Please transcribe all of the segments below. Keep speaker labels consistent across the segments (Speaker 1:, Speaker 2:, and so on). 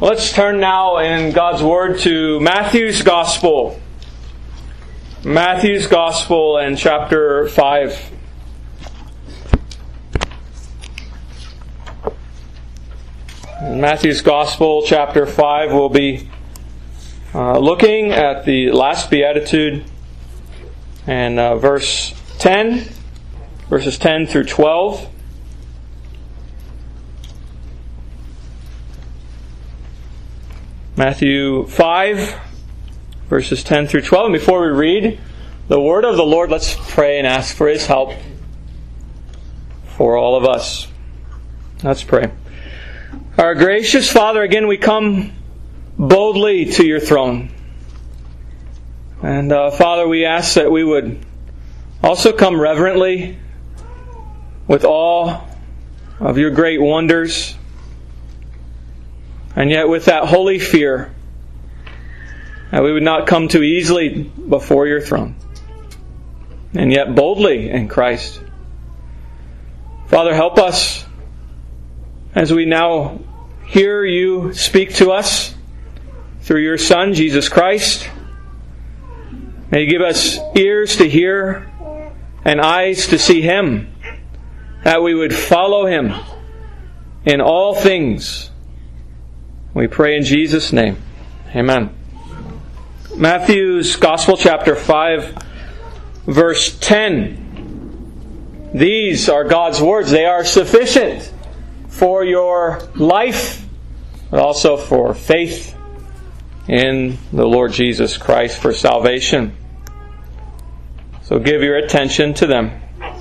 Speaker 1: Let's turn now in God's Word to Matthew's Gospel. Matthew's Gospel and chapter 5. In Matthew's Gospel, chapter 5, we'll be looking at the last Beatitude and verses 10 through 12. Matthew 5, verses 10 through 12. And before we read the word of the Lord, let's pray and ask for His help for all of us. Let's pray. Our gracious Father, again we come boldly to Your throne. And Father, we ask that we would also come reverently with awe of Your great wonders, and yet with that holy fear, that we would not come too easily before Your throne, and yet boldly in Christ. Father, help us as we now hear You speak to us through Your Son, Jesus Christ. May You give us ears to hear and eyes to see Him, that we would follow Him in all things. We pray in Jesus' name. Amen. Matthew's Gospel, chapter 5, verse 10. These are God's words. They are sufficient for your life, but also for faith in the Lord Jesus Christ for salvation. So give your attention to them.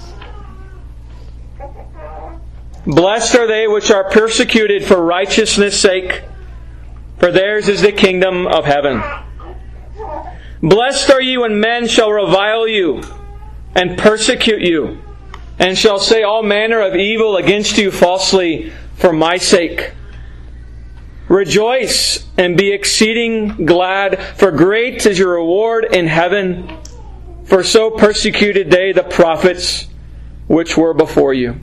Speaker 1: Blessed are they which are persecuted for righteousness' sake, for theirs is the kingdom of heaven. Blessed are ye when men shall revile you and persecute you, and shall say all manner of evil against you falsely for my sake. Rejoice and be exceeding glad, for great is your reward in heaven. For so persecuted they the prophets which were before you.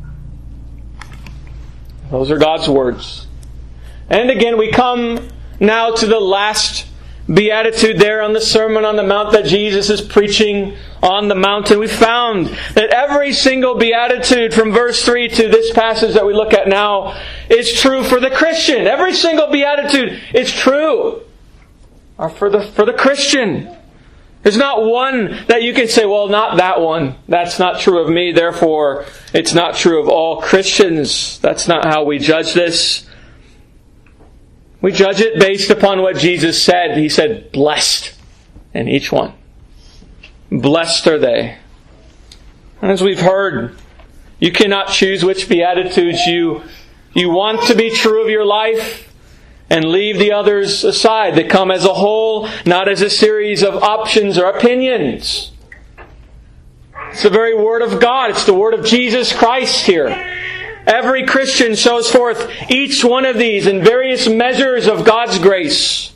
Speaker 1: Those are God's words. And again, we come now to the last Beatitude there on the Sermon on the Mount that Jesus is preaching on the mountain. We found that every single Beatitude from verse 3 to this passage that we look at now is true for the Christian. Every single Beatitude is true for the Christian. There's not one that you can say, well, not that one. That's not true of me, therefore it's not true of all Christians. That's not how we judge this. We judge it based upon what Jesus said. He said, blessed in each one. Blessed are they. And as we've heard, you cannot choose which Beatitudes you want to be true of your life and leave the others aside. They come as a whole, not as a series of options or opinions. It's the very Word of God. It's the Word of Jesus Christ here. Every Christian shows forth each one of these in various measures of God's grace.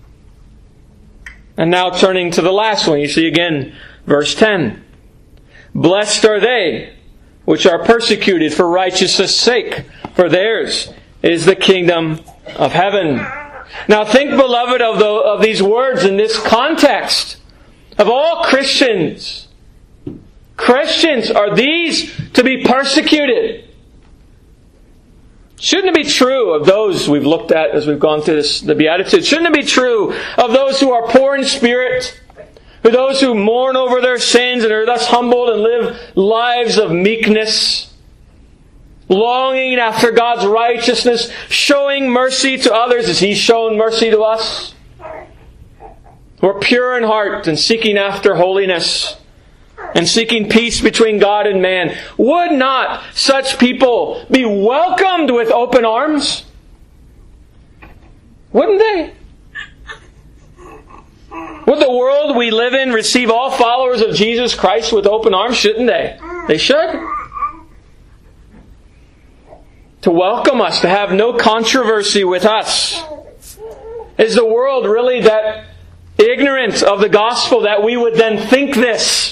Speaker 1: And now turning to the last one, you see again, verse 10. Blessed are they which are persecuted for righteousness' sake, for theirs is the kingdom of heaven. Now think, beloved, of these words in this context. Of all Christians, are these to be persecuted? Shouldn't it be true of those we've looked at as we've gone through the Beatitudes? Shouldn't it be true of those who are poor in spirit, of those who mourn over their sins and are thus humbled and live lives of meekness, longing after God's righteousness, showing mercy to others as He's shown mercy to us? Who are pure in heart and seeking after holiness and seeking peace between God and man. Would not such people be welcomed with open arms? Wouldn't they? Would the world we live in receive all followers of Jesus Christ with open arms? Shouldn't they? They should. To welcome us, to have no controversy with us. Is the world really that ignorant of the gospel that we would then think this?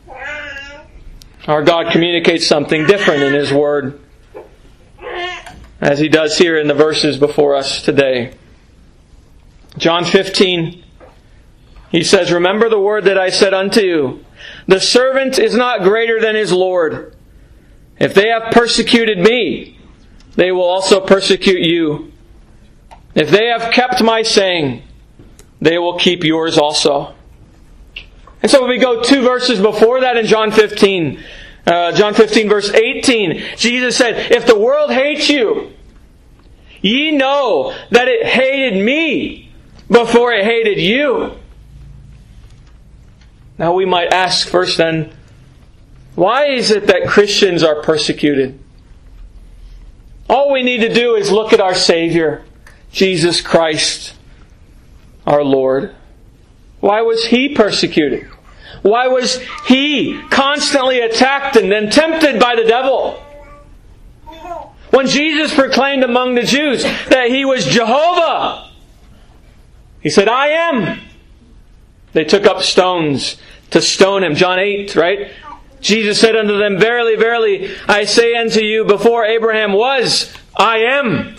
Speaker 1: Our God communicates something different in His Word. as he does here in the verses before us today. John 15, he says, "Remember the word that I said unto you, the servant is not greater than his Lord. If they have persecuted me, they will also persecute you. If they have kept my saying, they will keep yours also." And so when we go 2 verses before that in John 15, verse 18, Jesus said, "If the world hates you, ye know that it hated me before it hated you." Now we might ask first then, why is it that Christians are persecuted? All we need to do is look at our Savior, Jesus Christ, our Lord. Why was He persecuted? Why was He constantly attacked and then tempted by the devil? When Jesus proclaimed among the Jews that He was Jehovah, He said, "I am." They took up stones to stone Him. John 8, right? Jesus said unto them, "Verily, verily, I say unto you, before Abraham was, I am."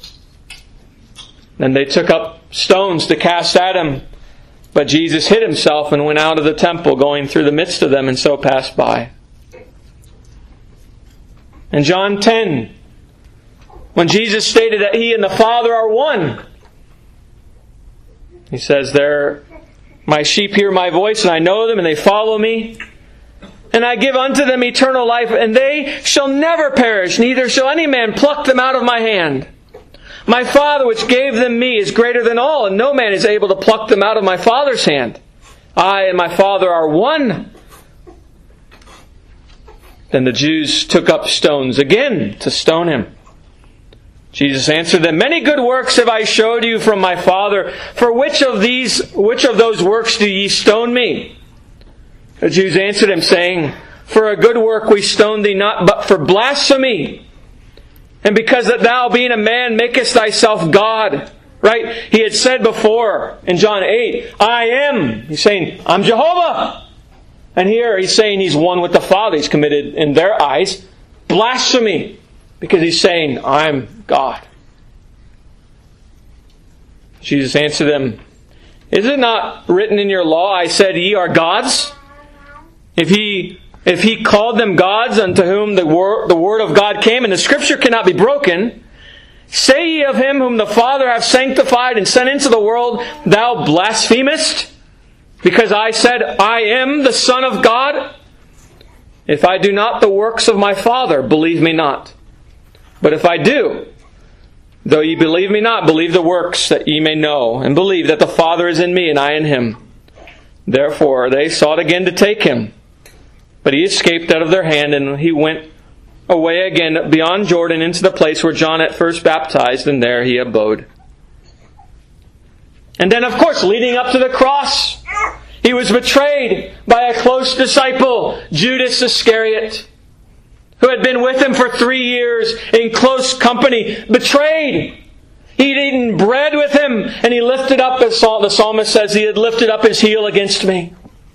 Speaker 1: Then they took up stones to cast at Him. But Jesus hid Himself and went out of the temple, going through the midst of them, and so passed by. In John 10, when Jesus stated that He and the Father are one, He says there, "My sheep hear my voice, and I know them, and they follow me. And I give unto them eternal life, and they shall never perish, neither shall any man pluck them out of my hand. My Father which gave them me is greater than all, and no man is able to pluck them out of my Father's hand. I and my Father are one." Then the Jews took up stones again to stone Him. Jesus answered them, "Many good works have I showed you from my Father. For which of those works do ye stone me?" The Jews answered Him, saying, "For a good work we stone thee not, but for blasphemy. And because that thou, being a man, makest thyself God." Right? He had said before in John 8, "I am." He's saying, "I'm Jehovah." And here He's saying He's one with the Father. He's committed, in their eyes, blasphemy. Because He's saying, "I'm God." Jesus answered them, "Is it not written in your law, I said, ye are gods? If he called them gods unto whom the word of God came, and the Scripture cannot be broken, say ye of Him whom the Father hath sanctified and sent into the world, thou blasphemest, because I said, I am the Son of God? If I do not the works of my Father, believe me not. But if I do, though ye believe me not, believe the works, that ye may know, and believe that the Father is in me, and I in Him." Therefore they sought again to take Him. But He escaped out of their hand, and He went away again beyond Jordan into the place where John at first baptized, and there He abode. And then, of course, leading up to the cross, He was betrayed by a close disciple, Judas Iscariot, who had been with Him for 3 years in close company, betrayed. He'd eaten bread with Him, and he lifted up, as the psalmist says, he had lifted up his heel against me.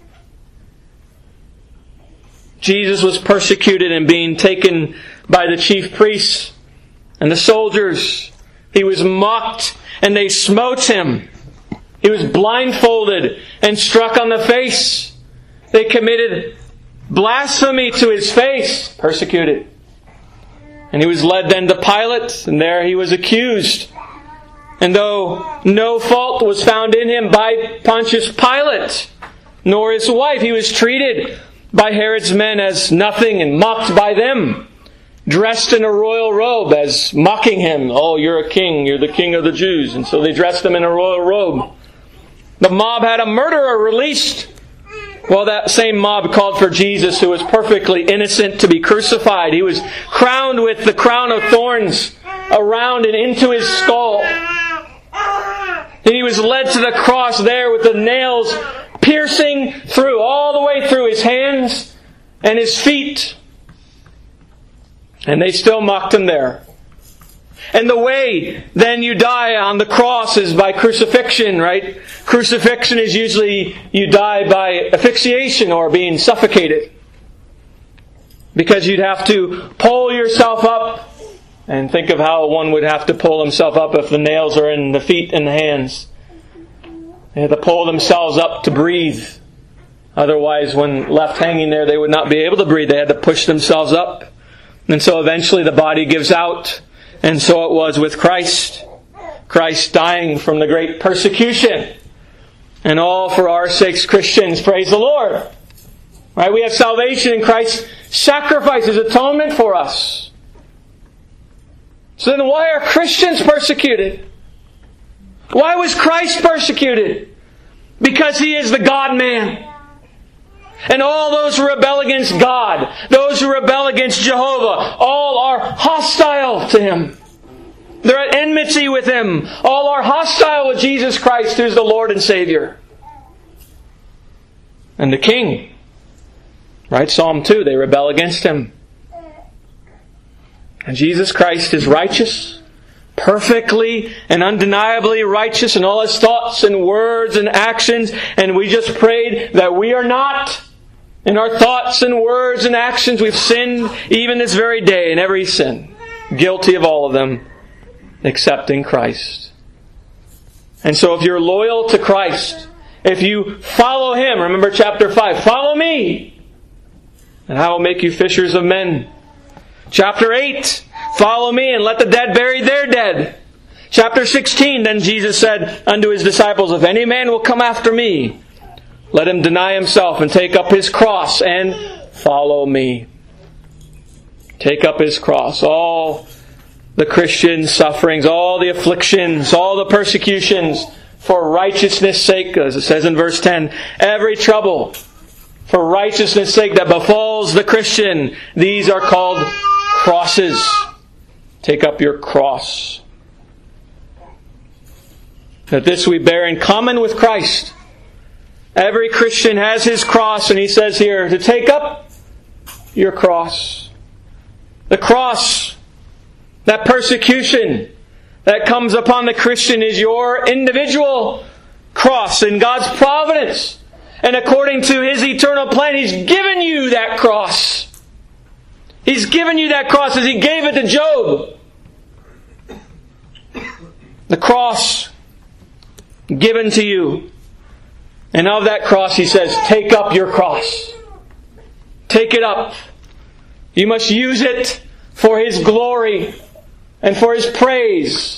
Speaker 1: Jesus was persecuted and being taken by the chief priests and the soldiers. He was mocked, and they smote Him. He was blindfolded and struck on the face. They committed blasphemy to His face, persecuted. And He was led then to Pilate, and there He was accused. And though no fault was found in Him by Pontius Pilate, nor his wife, He was treated by Herod's men as nothing and mocked by them, dressed in a royal robe as mocking Him. "Oh, you're a king, you're the King of the Jews." And so they dressed Him in a royal robe. The mob had a murderer released. Well, that same mob called for Jesus, who was perfectly innocent, to be crucified. He was crowned with the crown of thorns around and into His skull. And He was led to the cross there with the nails piercing through, all the way through His hands and His feet. And they still mocked Him there. And the way then you die on the cross is by crucifixion, right? Crucifixion is usually you die by asphyxiation or being suffocated. Because you'd have to pull yourself up And think of how one would have to pull himself up if the nails are in the feet and the hands. They had to pull themselves up to breathe. Otherwise, when left hanging there, they would not be able to breathe. They had to push themselves up. And so eventually the body gives out. And so it was with Christ. Christ dying from the great persecution. And all for our sakes, Christians, praise the Lord. Right? We have salvation in Christ's sacrifice, His atonement for us. So then why are Christians persecuted? Why was Christ persecuted? Because He is the God-man. And all those who rebel against God, those who rebel against Jehovah, all are hostile to Him. They're at enmity with Him. All are hostile with Jesus Christ, who is the Lord and Savior. And the King. Right? Psalm 2, they rebel against Him. And Jesus Christ is righteous, perfectly and undeniably righteous in all His thoughts and words and actions. And we just prayed that we are not. In our thoughts and words and actions, we've sinned even this very day in every sin. Guilty of all of them, except in Christ. And so if you're loyal to Christ, if you follow Him, remember chapter 5, follow me, and I will make you fishers of men. Chapter 8, follow me and let the dead bury their dead. Chapter 16, then Jesus said unto His disciples, if any man will come after me, let him deny himself and take up his cross and follow me. Take up his cross. All the Christian sufferings, all the afflictions, all the persecutions for righteousness' sake, as it says in verse 10, every trouble for righteousness' sake that befalls the Christian, these are called crosses. Take up your cross. That this we bear in common with Christ. Every Christian has his cross, and he says here, to take up your cross. The cross, that persecution that comes upon the Christian is your individual cross in God's providence. And according to His eternal plan, He's given you that cross. He's given you that cross as He gave it to Job. The cross given to you. And of that cross, He says, take up your cross. Take it up. You must use it for His glory and for His praise.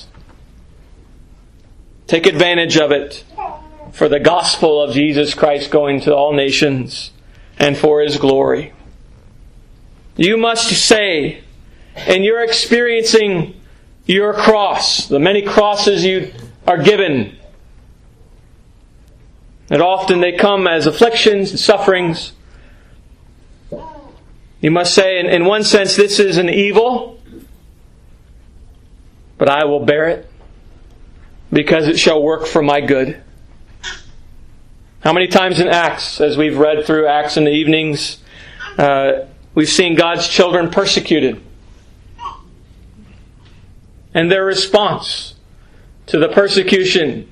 Speaker 1: Take advantage of it for the gospel of Jesus Christ going to all nations and for His glory. You must say, and you're experiencing your cross, the many crosses you are given, that often they come as afflictions and sufferings. You must say, in one sense, this is an evil, but I will bear it, because it shall work for my good. How many times in Acts, as we've read through Acts in the evenings, we've seen God's children persecuted. And their response to the persecution,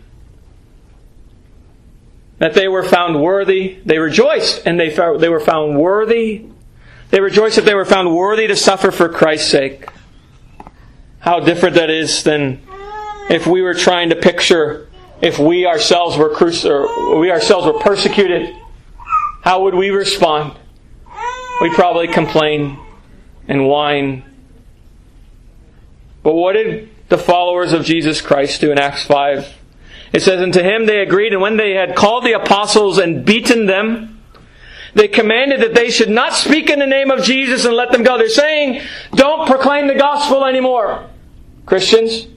Speaker 1: that they were found worthy. They rejoiced, and they were found worthy. They rejoiced that they were found worthy to suffer for Christ's sake. How different that is than if we were trying to picture if we ourselves were persecuted. How would we respond? We'd probably complain and whine. But what did the followers of Jesus Christ do in Acts 5? It says, and to Him they agreed, and when they had called the apostles and beaten them, they commanded that they should not speak in the name of Jesus and let them go. They're saying, don't proclaim the gospel anymore, Christians.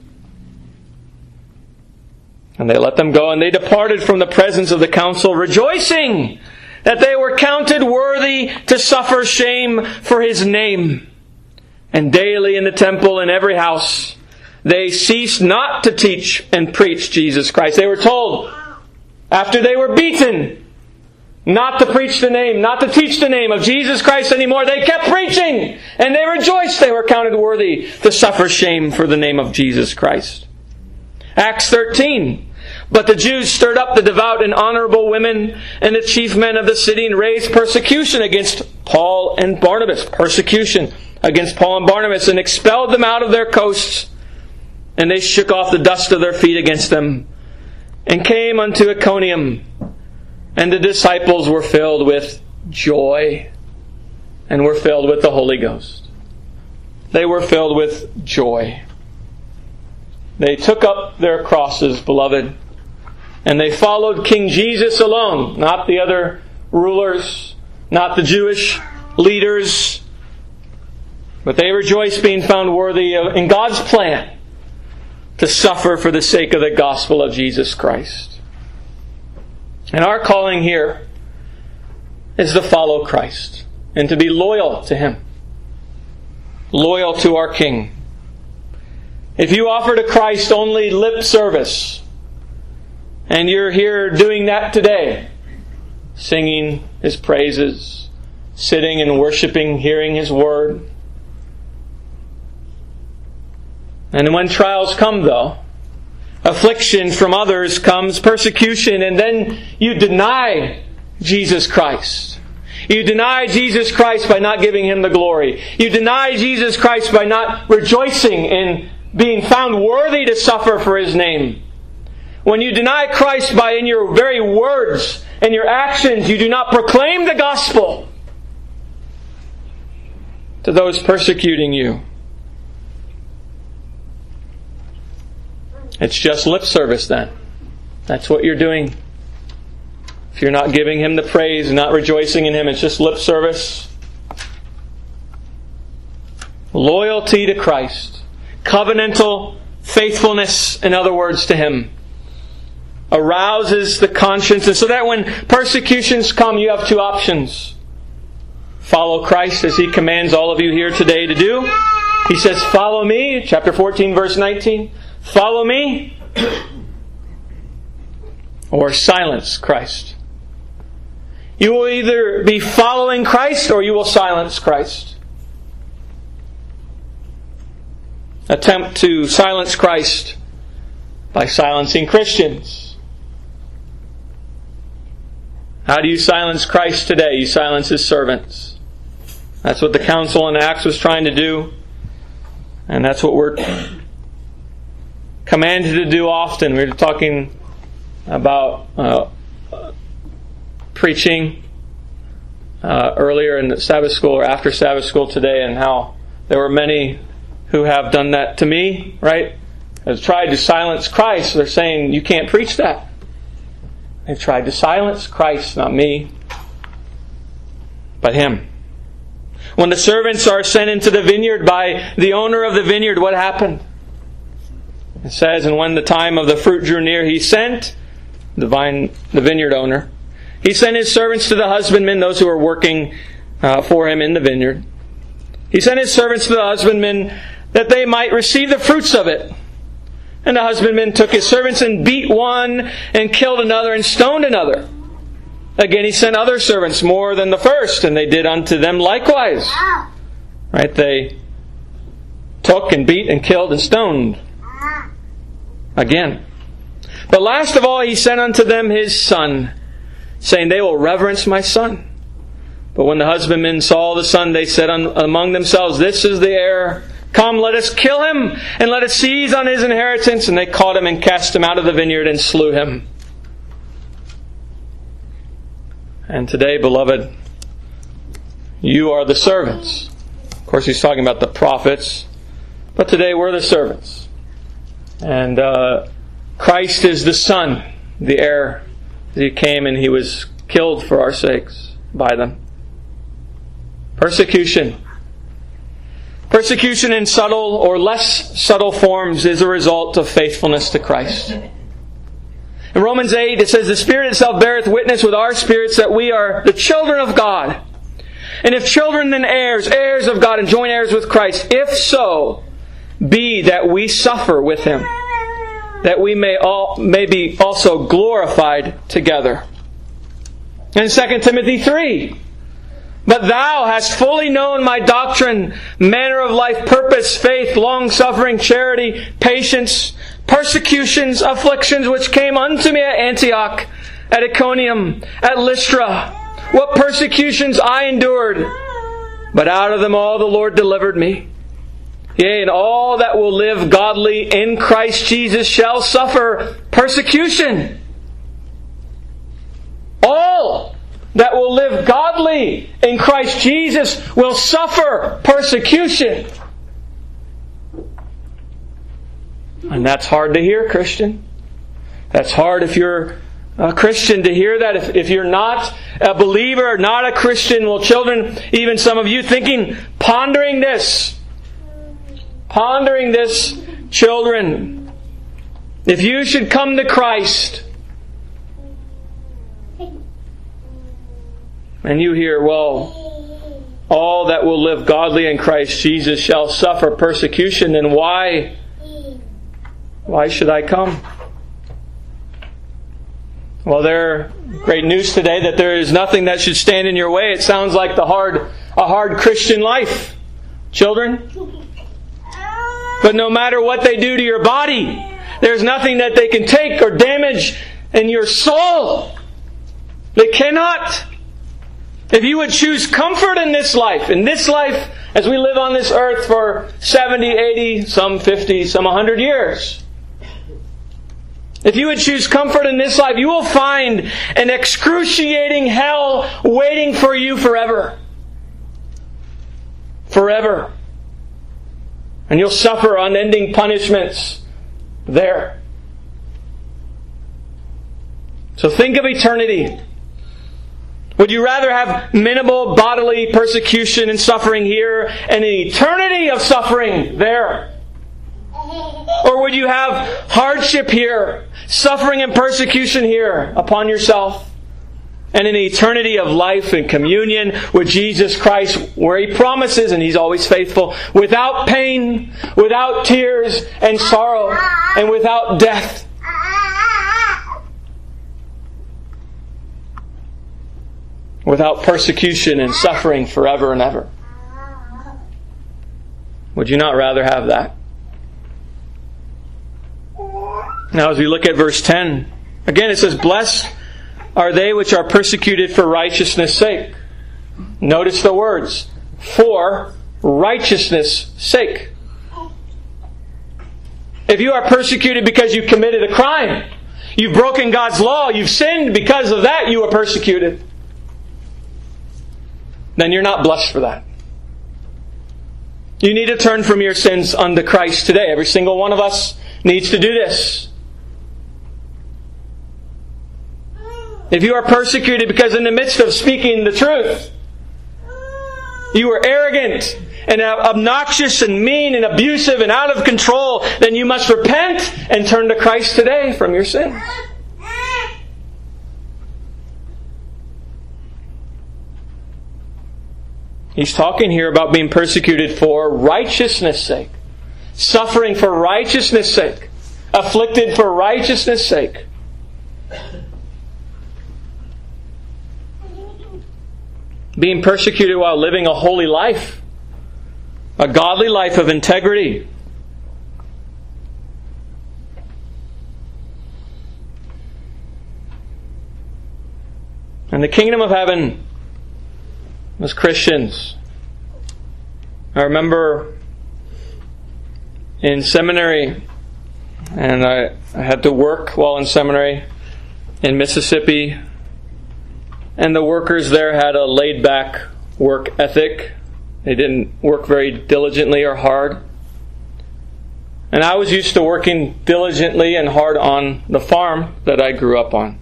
Speaker 1: And they let them go, and they departed from the presence of the council, rejoicing that they were counted worthy to suffer shame for His name. And daily in the temple, in every house, they ceased not to teach and preach Jesus Christ. They were told, after they were beaten, not to preach the name, not to teach the name of Jesus Christ anymore. They kept preaching, and they rejoiced they were counted worthy to suffer shame for the name of Jesus Christ. Acts 13. But the Jews stirred up the devout and honorable women and the chief men of the city and raised persecution against Paul and Barnabas. Persecution. against Paul and Barnabas and expelled them out of their coasts. And they shook off the dust of their feet against them and came unto Iconium. And the disciples were filled with joy and were filled with the Holy Ghost. They were filled with joy. They took up their crosses, beloved, and they followed King Jesus alone, not the other rulers, not the Jewish leaders, but they rejoiced being found worthy of, in God's plan, to suffer for the sake of the gospel of Jesus Christ. And our calling here is to follow Christ and to be loyal to Him, loyal to our King. If you offer to Christ only lip service, and you're here doing that today, singing His praises, sitting and worshiping, hearing His Word, and when trials come, though, affliction from others comes, persecution, and then you deny Jesus Christ. You deny Jesus Christ by not giving Him the glory. You deny Jesus Christ by not rejoicing in being found worthy to suffer for His name. When you deny Christ by in your very words and your actions, you do not proclaim the gospel to those persecuting you. It's just lip service then. That's what you're doing. If you're not giving Him the praise and not rejoicing in Him, it's just lip service. Loyalty to Christ. Covenantal faithfulness, in other words, to Him, arouses the conscience. And so that when persecutions come, you have two options. Follow Christ as He commands all of you here today to do. He says, follow me, chapter 14, verse 19. Follow me, or silence Christ. You will either be following Christ or you will silence Christ. Attempt to silence Christ by silencing Christians. How do you silence Christ today? You silence His servants. That's what the council in Acts was trying to do. And that's what we're commanded to do often. We were talking about preaching earlier in the Sabbath school or after Sabbath school today, and how there were many who have done that to me, right? Have tried to silence Christ. They're saying, you can't preach that. They've tried to silence Christ, not me, but Him. When the servants are sent into the vineyard by the owner of the vineyard, what happened? It says, and when the time of the fruit drew near, He sent the vineyard owner. He sent His servants to the husbandmen, those who were working for Him in the vineyard. He sent His servants to the husbandmen that they might receive the fruits of it. And the husbandman took his servants and beat one and killed another and stoned another. Again, He sent other servants more than the first, and they did unto them likewise. Right? They took and beat and killed and stoned. Again. But last of all, He sent unto them His Son, saying, they will reverence my Son. But when the husbandmen saw the Son, they said among themselves, this is the heir. Come, let us kill Him, and let us seize on His inheritance. And they caught Him and cast Him out of the vineyard and slew Him. And today, beloved, you are the servants. Of course, He's talking about the prophets. But today, we're the servants. And Christ is the Son, the heir. He came and He was killed for our sakes by them. Persecution. Persecution in subtle or less subtle forms is a result of faithfulness to Christ. In Romans 8 it says, the Spirit itself beareth witness with our spirits that we are the children of God. And if children, then heirs, heirs of God, and joint heirs with Christ. If so be that we suffer with Him, that we may be also glorified together. And 2 Timothy 3, but thou hast fully known my doctrine, manner of life, purpose, faith, long-suffering, charity, patience, persecutions, afflictions, which came unto me at Antioch, at Iconium, at Lystra. What persecutions I endured. But out of them all the Lord delivered me. Yea, and all that will live godly in Christ Jesus shall suffer persecution. All that will live godly in Christ Jesus will suffer persecution. And that's hard to hear, Christian. That's hard if you're a Christian to hear that. If you're not a believer, not a Christian, well, children, even some of you pondering this, children, if you should come to Christ, and you hear, well, all that will live godly in Christ Jesus shall suffer persecution, then why should I come? Well, there's great news today that there is nothing that should stand in your way. It sounds like a hard Christian life, children. But no matter what they do to your body, there's nothing that they can take or damage in your soul. They cannot. If you would choose comfort in this life as we live on this earth for 70, 80, some 50, some 100 years, if you would choose comfort in this life, you will find an excruciating hell waiting for you forever. Forever. And you'll suffer unending punishments there. So think of eternity. Would you rather have minimal bodily persecution and suffering here and an eternity of suffering there? Or would you have hardship here, suffering and persecution here upon yourself, and an eternity of life and communion with Jesus Christ, where He promises, and He's always faithful, without pain, without tears and sorrow, and without death? Without persecution and suffering forever and ever. Would you not rather have that? Now as we look at verse 10, again it says, "Blessed are they which are persecuted for righteousness' sake." Notice the words, for righteousness' sake. If you are persecuted because you committed a crime, you've broken God's law, you've sinned, because of that you are persecuted, then you're not blessed for that. You need to turn from your sins unto Christ today. Every single one of us needs to do this. If you are persecuted because in the midst of speaking the truth, you were arrogant and obnoxious and mean and abusive and out of control, then you must repent and turn to Christ today from your sins. He's talking here about being persecuted for righteousness' sake. Suffering for righteousness' sake. Afflicted for righteousness' sake. Being persecuted while living a holy life. A godly life of integrity. And the kingdom of heaven, as Christians, I remember in seminary, and I had to work while in seminary in Mississippi, and the workers there had a laid-back work ethic. They didn't work very diligently or hard. And I was used to working diligently and hard on the farm that I grew up on.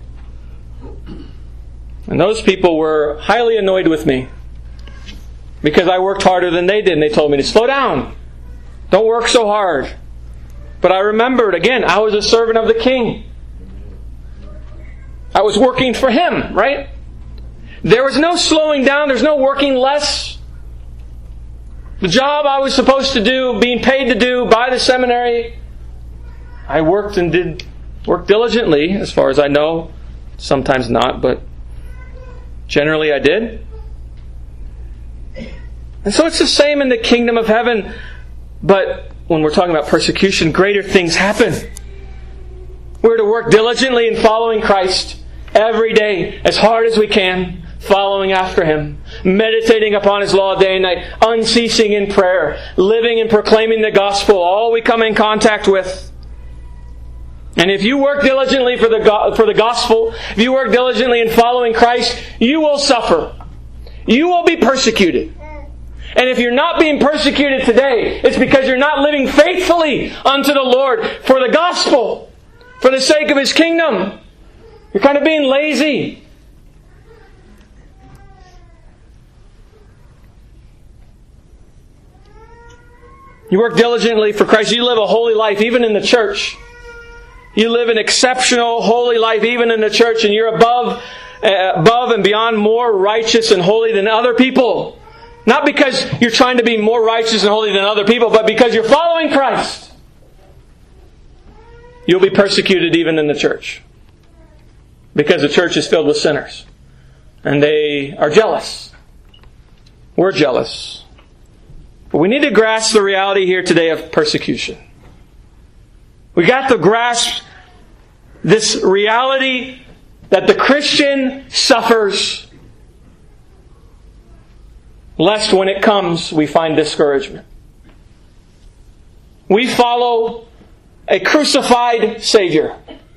Speaker 1: And those people were highly annoyed with me because I worked harder than they did. And they told me to slow down. Don't work so hard. But I remembered, again, I was a servant of the King. I was working for Him, right? There was no slowing down. There's no working less. The job I was supposed to do, being paid to do by the seminary, I worked and did work diligently, as far as I know. Sometimes not, but generally I did. And so it's the same in the kingdom of heaven. But when we're talking about persecution, greater things happen. We're to work diligently in following Christ every day, as hard as we can, following after Him, meditating upon His law day and night, unceasing in prayer, living and proclaiming the gospel, all we come in contact with. And if you work diligently for the gospel, if you work diligently in following Christ, you will suffer. You will be persecuted. And if you're not being persecuted today, it's because you're not living faithfully unto the Lord for the gospel, for the sake of His kingdom. You're kind of being lazy. You work diligently for Christ. You live a holy life, even in the church. You live an exceptional, holy life, even in the church, and you're above and beyond more righteous and holy than other people. Not because you're trying to be more righteous and holy than other people, but because you're following Christ. You'll be persecuted even in the church. Because the church is filled with sinners. And they are jealous. We're jealous. But we need to grasp the reality here today of persecution. We got to grasp this reality that the Christian suffers, lest when it comes we find discouragement. We follow a crucified Savior.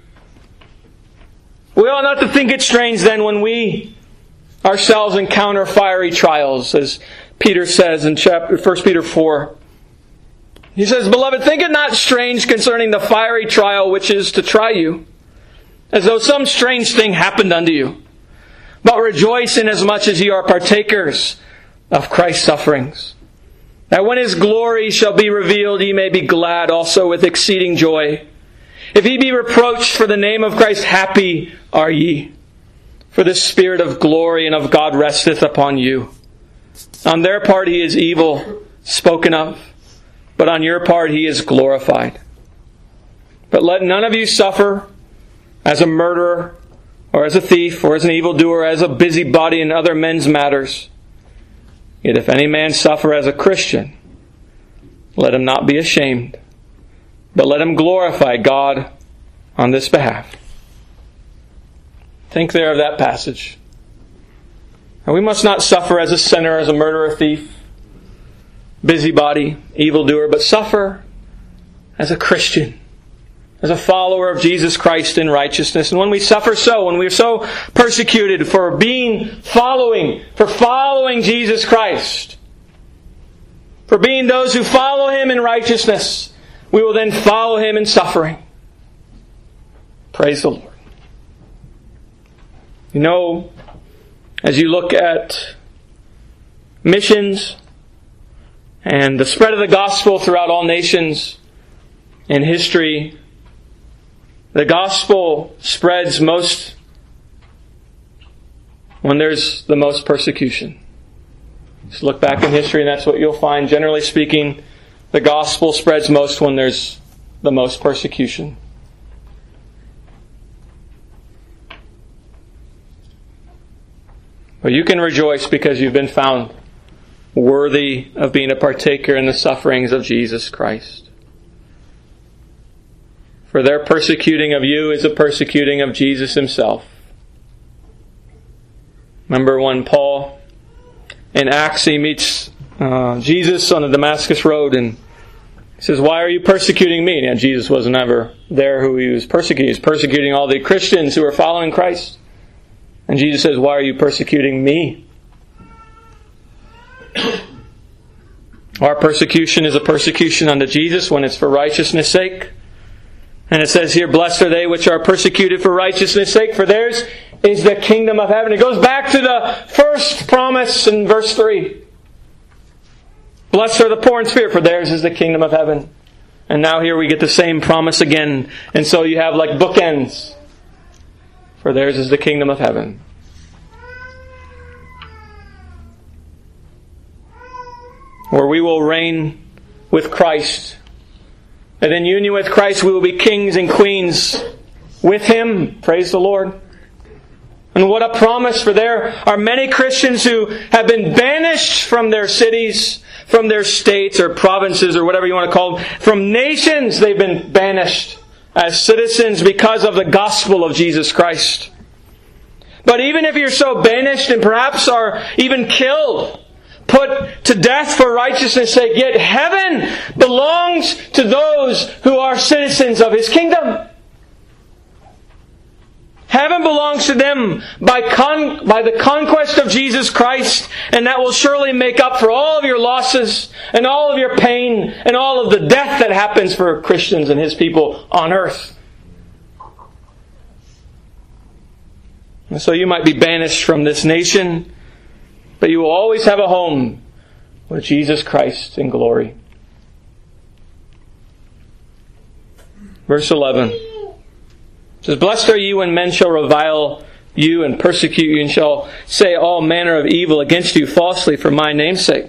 Speaker 1: We ought not to think it strange then when we ourselves encounter fiery trials, as Peter says in 1 Peter 4. He says, "Beloved, think it not strange concerning the fiery trial which is to try you, as though some strange thing happened unto you. But rejoice inasmuch as ye are partakers of Christ's sufferings, that when His glory shall be revealed, ye may be glad also with exceeding joy. If ye be reproached for the name of Christ, happy are ye. For the Spirit of glory and of God resteth upon you. On their part He is evil spoken of, but on your part He is glorified. But let none of you suffer as a murderer, or as a thief, or as an evildoer, as a busybody in other men's matters. Yet if any man suffer as a Christian, let him not be ashamed, but let him glorify God on this behalf." Think there of that passage. And we must not suffer as a sinner, as a murderer, thief, busybody, evildoer, but suffer as a Christian, as a follower of Jesus Christ in righteousness. And when we suffer so, when we're so persecuted for following Jesus Christ, for being those who follow Him in righteousness, we will then follow Him in suffering. Praise the Lord. You know, as you look at missions and the spread of the gospel throughout all nations in history, the gospel spreads most when there's the most persecution. Just look back in history and that's what you'll find. Generally speaking, the gospel spreads most when there's the most persecution. But you can rejoice because you've been found worthy of being a partaker in the sufferings of Jesus Christ. For their persecuting of you is a persecuting of Jesus Himself. Remember when Paul in Acts, he meets Jesus on the Damascus Road and he says, "Why are you persecuting me?" And Jesus wasn't ever there who he was persecuting. He was persecuting all the Christians who were following Christ. And Jesus says, "Why are you persecuting me?" Our persecution is a persecution unto Jesus when it's for righteousness' sake. And it says here, "Blessed are they which are persecuted for righteousness' sake, for theirs is the kingdom of heaven." It goes back to the first promise in verse 3. "Blessed are the poor in spirit, for theirs is the kingdom of heaven." And now here we get the same promise again. And so you have like bookends. For theirs is the kingdom of heaven. Where we will reign with Christ. And in union with Christ we will be kings and queens with Him. Praise the Lord. And what a promise, for there are many Christians who have been banished from their cities, from their states or provinces or whatever you want to call them. From nations they've been banished as citizens because of the gospel of Jesus Christ. But even if you're so banished and perhaps are even killed, put to death for righteousness' sake, yet heaven belongs to those who are citizens of His kingdom. Heaven belongs to them by the conquest of Jesus Christ, and that will surely make up for all of your losses and all of your pain and all of the death that happens for Christians and His people on earth. And so you might be banished from this nation, but you will always have a home with Jesus Christ in glory. Verse 11. It says, "Blessed are you when men shall revile you and persecute you and shall say all manner of evil against you falsely for my name's sake."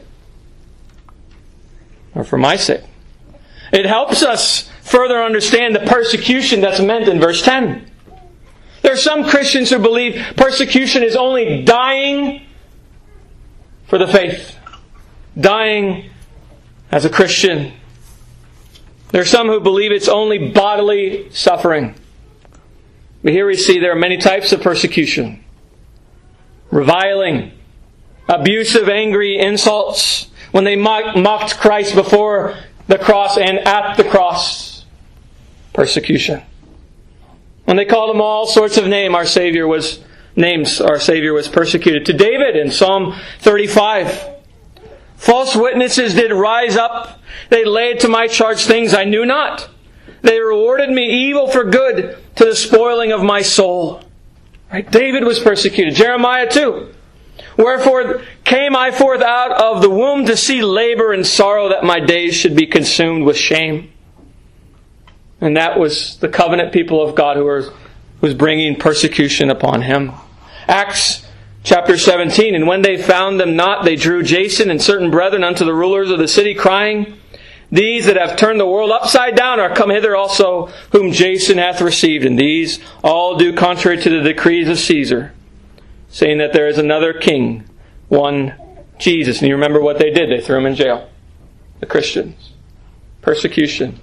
Speaker 1: Or for my sake. It helps us further understand the persecution that's meant in verse 10. There are some Christians who believe persecution is only dying for the faith. Dying as a Christian. There are some who believe it's only bodily suffering. But here we see there are many types of persecution. Reviling, abusive, angry insults, when they mocked Christ before the cross and at the cross. Persecution. When they called Him all sorts of names, our Savior was persecuted. To David in Psalm 35, "False witnesses did rise up. They laid to my charge things I knew not. They rewarded me evil for good, to the spoiling of my soul." Right? David was persecuted. Jeremiah too. "Wherefore came I forth out of the womb to see labor and sorrow, that my days should be consumed with shame." And that was the covenant people of God who was bringing persecution upon him. Acts chapter 17, "And when they found them not, they drew Jason and certain brethren unto the rulers of the city, crying, These that have turned the world upside down are come hither also, whom Jason hath received, and these all do contrary to the decrees of Caesar, saying that there is another king, one Jesus." And you remember what they did. They threw him in jail. The Christians. Persecution.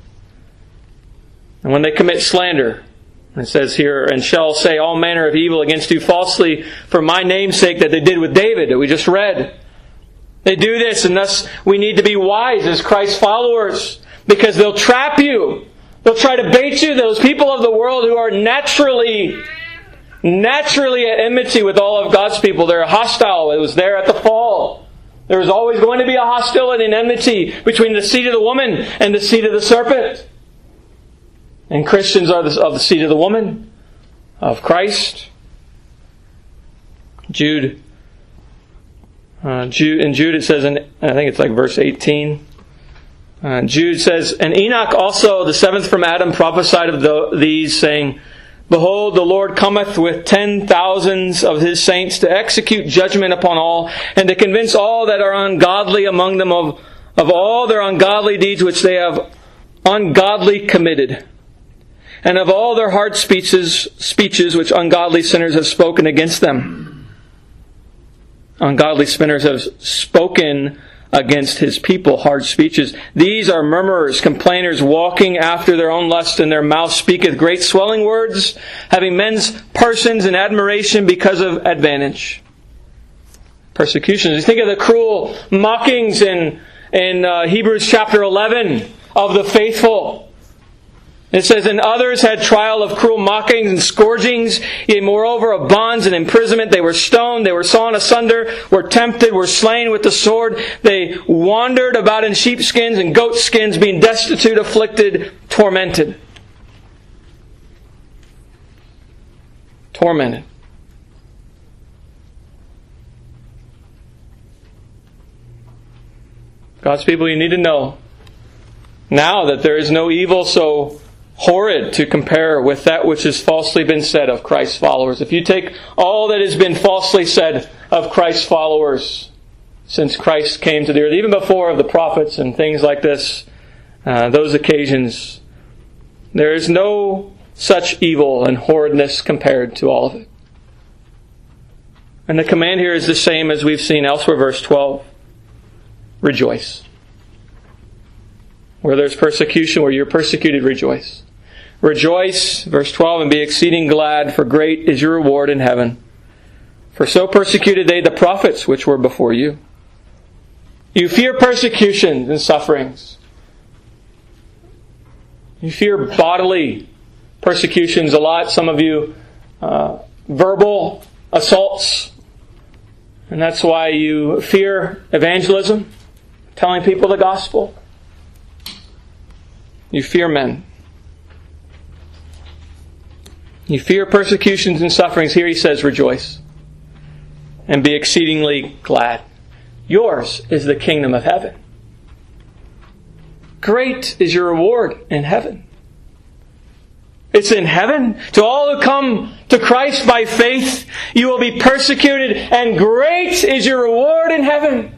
Speaker 1: And when they commit slander, it says here, "And shall say all manner of evil against you falsely for my name's sake," that they did with David, that we just read. They do this, and thus we need to be wise as Christ's followers, because they'll trap you. They'll try to bait you. Those people of the world who are naturally at enmity with all of God's people. They're hostile. It was there at the fall. There was always going to be a hostility and enmity between the seed of the woman and the seed of the serpent. And Christians are of the seed of the woman, of Christ. Jude. In Jude it says, I think it's like verse 18. Jude says, "And Enoch also, the seventh from Adam, prophesied of these, saying, Behold, the Lord cometh with 10,000s of His saints to execute judgment upon all, and to convince all that are ungodly among them of all their ungodly deeds which they have ungodly committed, and of all their hard speeches which ungodly sinners have spoken against them." Ungodly sinners have spoken against His people, hard speeches. "These are murmurers, complainers, walking after their own lust, and their mouth speaketh great swelling words, having men's persons in admiration because of advantage." Persecutions. You think of the cruel mockings in Hebrews chapter 11 of the faithful. It says, "And others had trial of cruel mockings and scourgings, yea, moreover of bonds and imprisonment. They were stoned, they were sawn asunder, were tempted, were slain with the sword. They wandered about in sheepskins and goatskins, being destitute, afflicted, tormented." Tormented. God's people, you need to know now that there is no evil so horrid to compare with that which has falsely been said of Christ's followers. If you take all that has been falsely said of Christ's followers since Christ came to the earth, even before of the prophets and things like this, those occasions, there is no such evil and horridness compared to all of it. And the command here is the same as we've seen elsewhere, verse 12. Rejoice. Where there's persecution, where you're persecuted, rejoice. Rejoice, verse 12, and be exceeding glad, for great is your reward in heaven. For so persecuted they the prophets which were before you. You fear persecutions and sufferings. You fear bodily persecutions a lot. Some of you, verbal assaults. And that's why you fear evangelism, telling people the gospel. You fear men. You fear persecutions and sufferings. Here he says, rejoice and be exceedingly glad. Yours is the kingdom of heaven. Great is your reward in heaven. It's in heaven. To all who come to Christ by faith, you will be persecuted, and great is your reward in heaven.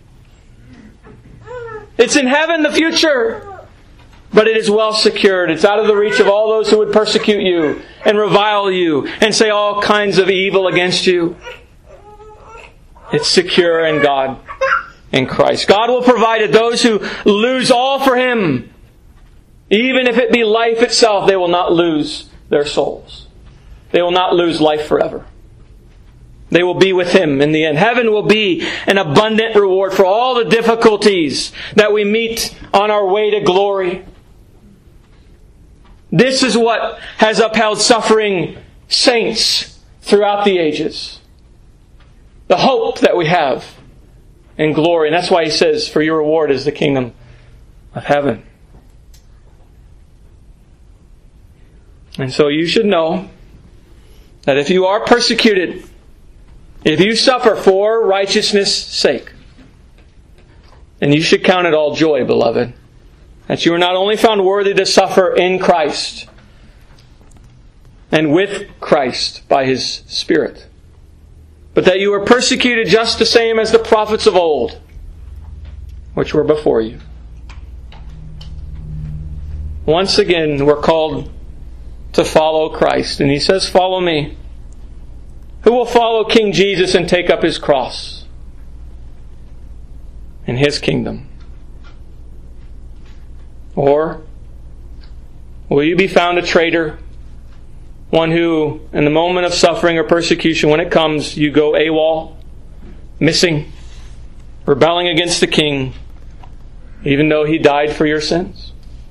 Speaker 1: It's in heaven, the future. But it is well secured. It's out of the reach of all those who would persecute you and revile you and say all kinds of evil against you. It's secure in God, in Christ. God will provide it. Those who lose all for Him, even if it be life itself, they will not lose their souls. They will not lose life forever. They will be with Him in the end. Heaven will be an abundant reward for all the difficulties that we meet on our way to glory. This is what has upheld suffering saints throughout the ages. The hope that we have in glory. And that's why he says, for your reward is the kingdom of heaven. And so you should know that if you are persecuted, if you suffer for righteousness' sake, then you should count it all joy, beloved, that you are not only found worthy to suffer in Christ and with Christ by His Spirit, but that you were persecuted just the same as the prophets of old, which were before you. Once again, we're called to follow Christ. And He says, follow me. Who will follow King Jesus and take up His cross in His kingdom? Or will you be found a traitor? One who, in the moment of suffering or persecution, when it comes, you go AWOL, missing, rebelling against the King, even though He died for your sins?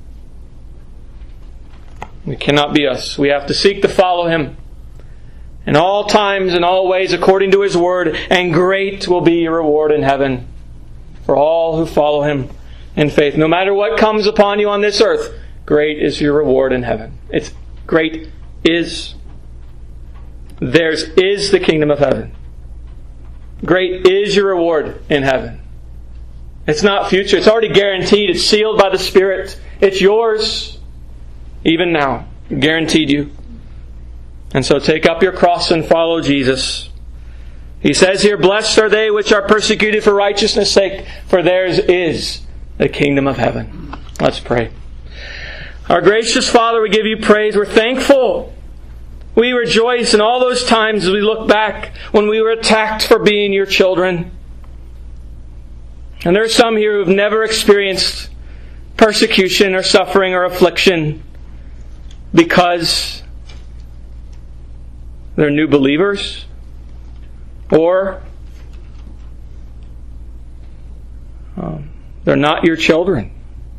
Speaker 1: It cannot be us. We have to seek to follow Him in all times and all ways according to His Word, and great will be your reward in heaven for all who follow Him in faith. No matter what comes upon you on this earth, great is your reward in heaven. It's great is. Theirs is the kingdom of heaven. Great is your reward in heaven. It's not future. It's already guaranteed. It's sealed by the Spirit. It's yours even now. Guaranteed you. And so take up your cross and follow Jesus. He says here, blessed are they which are persecuted for righteousness' sake, for theirs is the kingdom of heaven. Let's pray. Our gracious Father, we give You praise. We're thankful. We rejoice in all those times as we look back when we were attacked for being Your children. And there are some here who have never experienced persecution or suffering or affliction because they're new believers, or they're not Your children.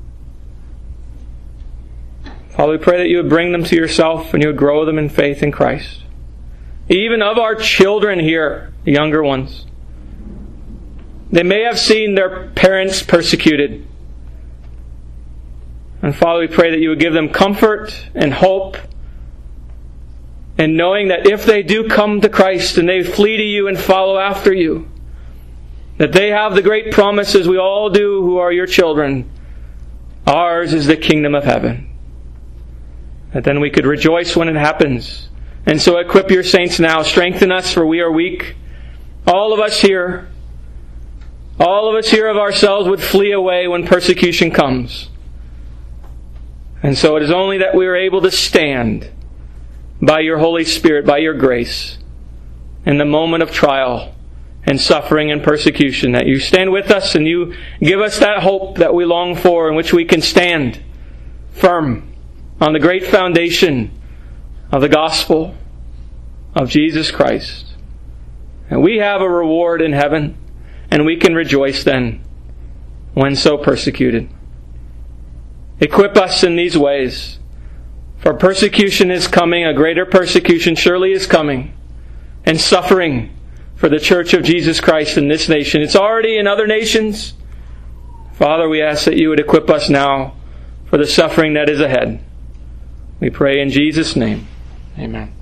Speaker 1: Father, we pray that You would bring them to Yourself and You would grow them in faith in Christ. Even of our children here, the younger ones, they may have seen their parents persecuted. And Father, we pray that You would give them comfort and hope, and knowing that if they do come to Christ and they flee to You and follow after You, that they have the great promises we all do who are Your children. Ours is the kingdom of heaven. That then we could rejoice when it happens. And so equip Your saints now. Strengthen us, for we are weak. All of us here of ourselves would flee away when persecution comes. And so it is only that we are able to stand by Your Holy Spirit, by Your grace, in the moment of trial and suffering and persecution, that You stand with us and You give us that hope that we long for, in which we can stand firm on the great foundation of the gospel of Jesus Christ. And we have a reward in heaven, and we can rejoice then when so persecuted. Equip us in these ways, for persecution is coming, a greater persecution surely is coming, and suffering for the church of Jesus Christ in this nation. It's already in other nations. Father, we ask that you would equip us now for the suffering that is ahead. We pray in Jesus' name. Amen.